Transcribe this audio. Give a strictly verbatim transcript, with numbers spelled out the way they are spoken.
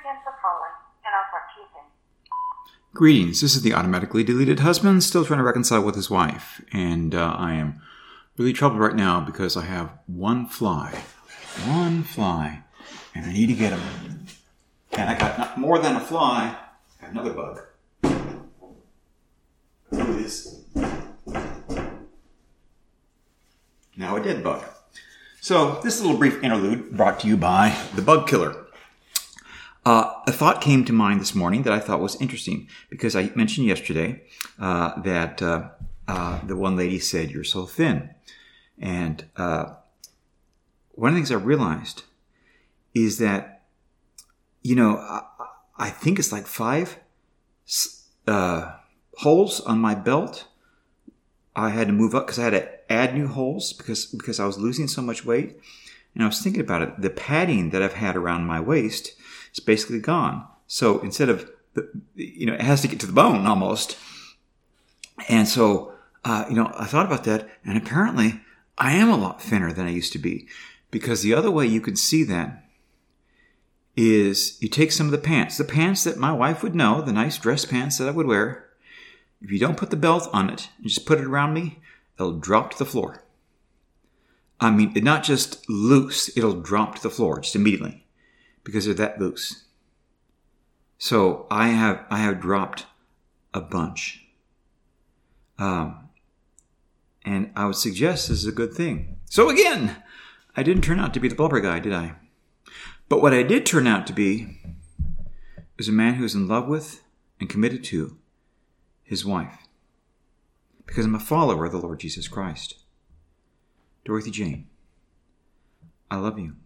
again for calling, and I'll talk to you soon. Greetings. This is the automatically deleted husband, still trying to reconcile with his wife. And uh, I am really troubled right now because I have one fly. One fly. And I need to get him. And I got not more than a fly. I have another bug. Look at this. Now a dead bug. So this little brief interlude brought to you by the Bug Killer. Uh, a thought came to mind this morning that I thought was interesting because I mentioned yesterday uh, that uh, uh, the one lady said, "You're so thin." And uh, one of the things I realized is that, you know, I, I think it's like five uh, holes on my belt. I had to move up because I had to add new holes because, because I was losing so much weight. And I was thinking about it. The padding that I've had around my waist, it's basically gone. So instead of, the, you know, it has to get to the bone almost. And so, uh, you know, I thought about that, and apparently I am a lot thinner than I used to be. Because the other way you can see that is you take some of the pants, the pants that my wife would know, the nice dress pants that I would wear. If you don't put the belt on it, and just put it around me, it'll drop to the floor. I mean, it not just loose, it'll drop to the floor just immediately. Because they're that loose. So I have I have dropped a bunch. Um, and I would suggest this is a good thing. So again, I didn't turn out to be the blubber guy, did I? But what I did turn out to be is a man who's in love with and committed to his wife. Because I'm a follower of the Lord Jesus Christ. Dorothy Jane, I love you.